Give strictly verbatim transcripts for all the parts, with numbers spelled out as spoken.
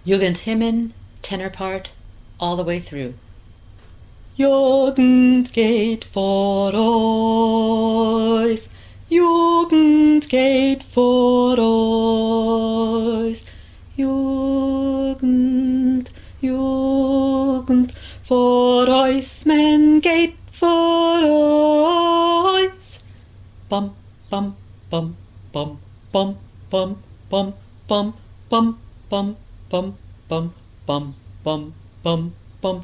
Jugendhymnen, tenor part, all the way through. Jugend geht vor uns, Jugend geht vor uns, Jugend, Jugend, vor uns, men geht vor uns. Bam, bam, bam, bam, bam, bam, bam, bam, bam, bam, bam, bam, bam, bam, bam, bam.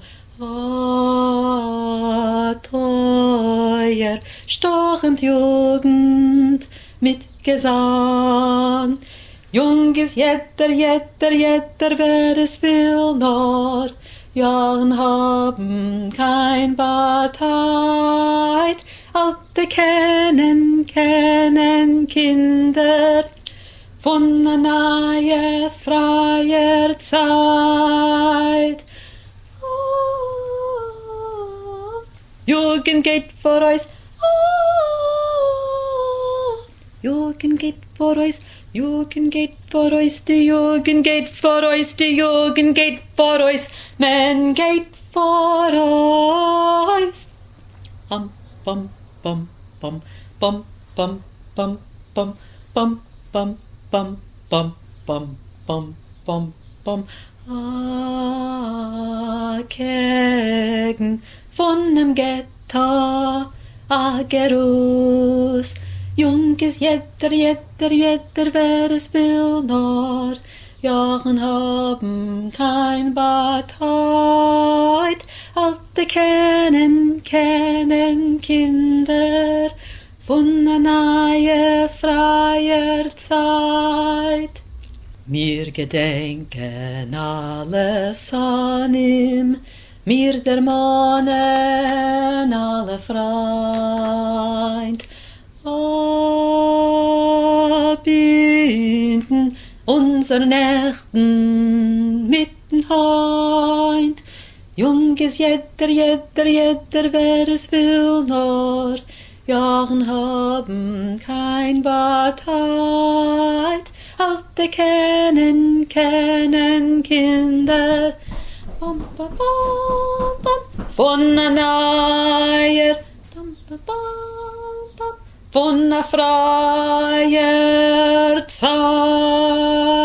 Ah, teuer, stochend Jugend mit Gesang. Jung ist jetter, jetter, jetter, wer es will, nur Jahren haben kein Bartheit. Alte kennen, kennen Kinder von einer neuen, freier Zeit. Jugend geht vor uns, oh, Jugend geht vor uns, Jugend geht vor uns, die Jugend geht vor uns, die Jugend geht vor uns, men geht vor uns. Bam, bam, bam, bam, bam, bam, bam, bam, bam, bam, bam, bam, bam, bam, bam, bam. Ah, Kegen von dem Ghetto, Agerus. Jung ist jetter, jetter, jetter, wer es will, nur Jahren haben kein Bartheit. Alte kennen, kennen Kinder von einer neuen, freier Zeit. Mir gedenken alles an ihm, mir der Mannen alle Freund. Abbinden unser Nächten mitten heint. Jung ist jetter, jetter, jetter, wer es will, nur Jahren haben kein Bartheit. Alte kennen, kennen Kinder bam, bam, bam, bam, von einer neuer, bam, bam, bam, bam, von einer freier Zeit.